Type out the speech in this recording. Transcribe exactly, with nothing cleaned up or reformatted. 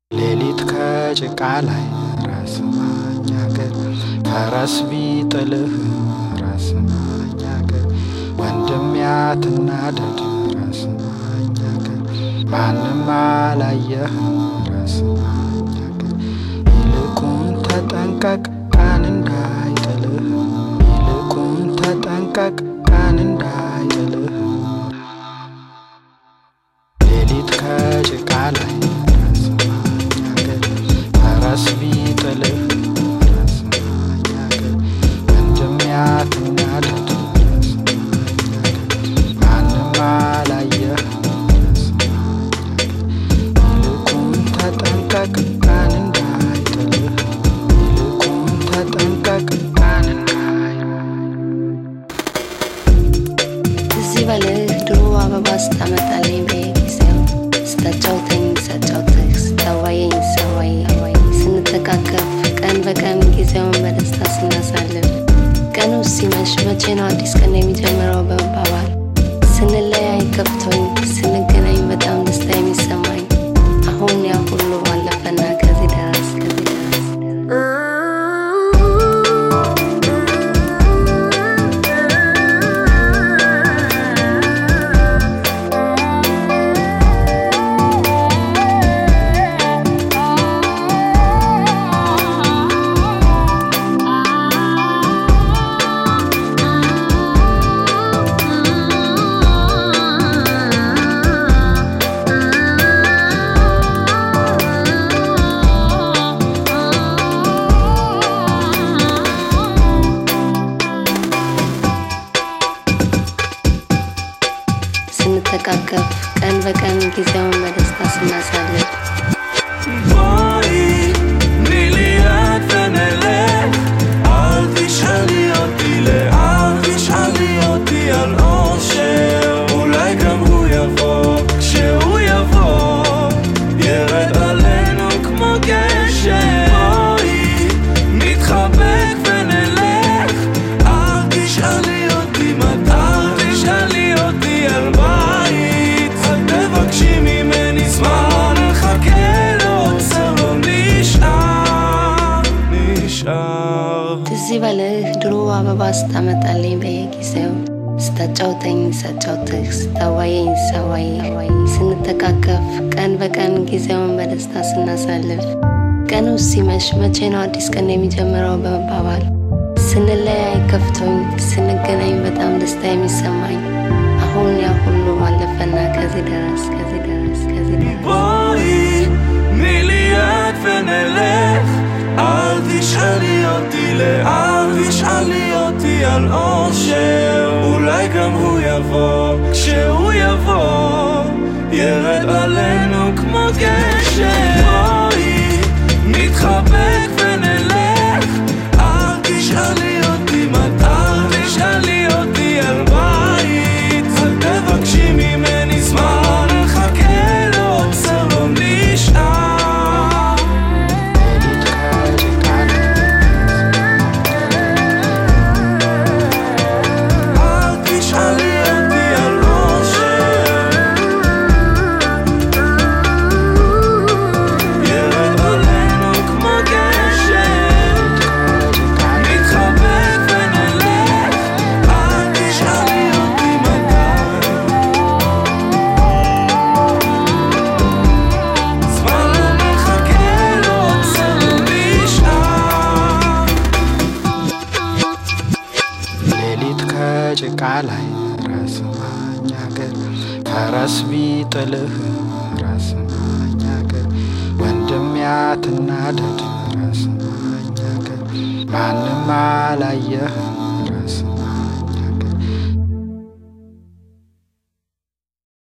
ሌሊት ከጭቃ ላይ ራስ ማኛገር ፈረስ ቢጥልህ ራስ ማኛገር ወንድም ያትናደድ ራስ ማኛገር ማንም አላየህ ራስ ማኛገር ይልቁን ተጠንቀቅ ቀን እንዳይጥልህ ይልቁን ተጠንቀቅ ቀን እንዳይጥልህ ሌሊት ከጭቃ ላይ ራስ ቢጥልህ ራስ ማኛገር ወንድም ያትናደድ ራስ ማኛገር ማንም አላየህ ራስ ማኛገር ይልቁን ተጠንቀቅ ቀን እንዳይጥልህ ይልቁን ተጠንቀቅ ቀን እንዳይጥልህ ትዝ ይበልህ ድሮ አበባ ስታመጣልኝ በየጊዜው ስታጫውተኝ ሳጫውትህ ስታዋየኝ ሳዋየኝ ስንተቃቀፍ ቀን በቀን ጊዜውን በደስታ ስናሳልፍ ቀኑ ሲመሽ መቼ ነው አዲስ ቀን የሚጀምረው በመባባል ስንለያይ ከፍቶኝ ስንገናኝ በጣም ደስታ የሚሰማኝ አሁን ያ ሁሉ አለፈና ከዚህ ደረስ ከዚህ ደረስ ስንተቃቀፍ ቀን በቀን ጊዜውን በደስታ ስናሳልፍ ትዝ ይበልህ ድሮ አበባ ስታመጣልኝ በየጊዜው ስታጫውተኝ ሳጫውትህ ስታዋየኝ ሳዋየኝ ስንተቃቀፍ ቀን በቀን ጊዜውን በደስታ ስናሳልፍ ቀኑ ሲመሽ መቼ ነው አዲስ ቀን የሚጀምረው በመባባል ስንለያይ ከፍቶኝ ስንገናኝ በጣም ደስታ የሚሰማኝ አሁን ያ ሁሉ አለፈና ከዚህ ደረስ ከዚህ ደረስ ከዚህ ደረስ אל תשאלי אותי לאן, תשאלי אותי על אושר אולי גם הוא יבוא, כשהוא יבוא ירד עלינו כמו גשם בואי נתחבק ונלך אל תשאלי אותי מתי, תשאלי אותי על בית אל תבקשי ממני זמן נחכה לו עוצר לא נשאר ጭቃ ላይ ራስ ማኛገር ፈረስ ቢጥልህ ራስ ማኛገር ወንድም ያትናደድ ራስ ማኛገር ማንም አላየህ